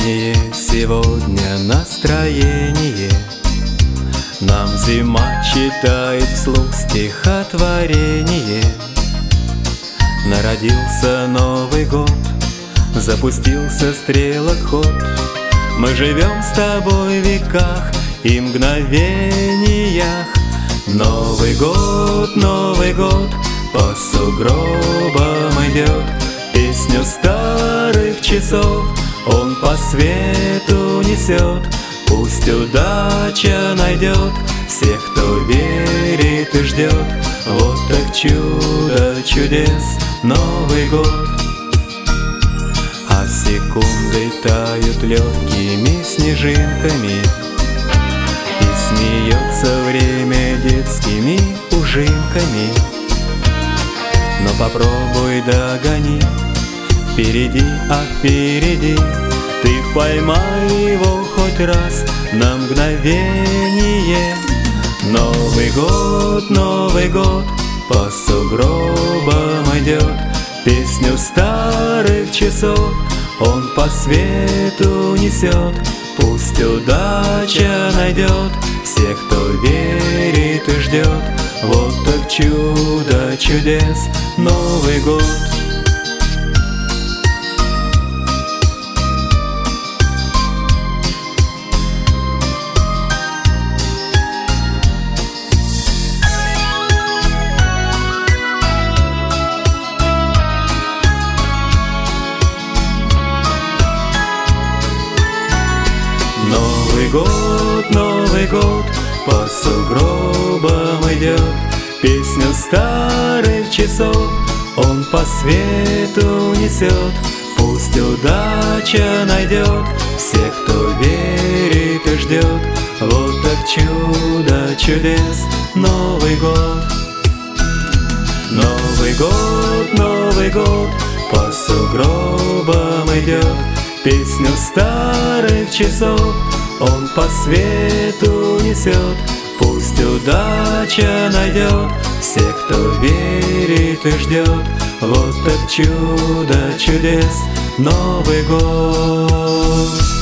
Весеннее сегодня настроение, нам зима читает вслух стихотворение. Народился Новый год, запустился стрелоход. Мы живем с тобой в веках и мгновениях. Новый год по сугробам идет, песню старых часов он по свету несет. Пусть удача найдет всех, кто верит и ждет. Вот так чудо чудес Новый год. А секунды тают легкими снежинками, и смеется время детскими ужинками. Но попробуй догони, впереди, а впереди ты поймай его хоть раз на мгновение. Новый год по сугробам идет, песню старых часов он по свету несет. Пусть удача найдет всех, кто верит и ждет. Вот так чудо чудес Новый год. Новый год по сугробам идет, песню старых часов он по свету несет. Пусть удача найдет всех, кто верит и ждет. Вот так чудо чудес Новый год. Новый год по сугробам идет, песню старых часов он по свету несет. Пусть удача найдет всех, кто верит и ждет. Вот так чудо чудес Новый год.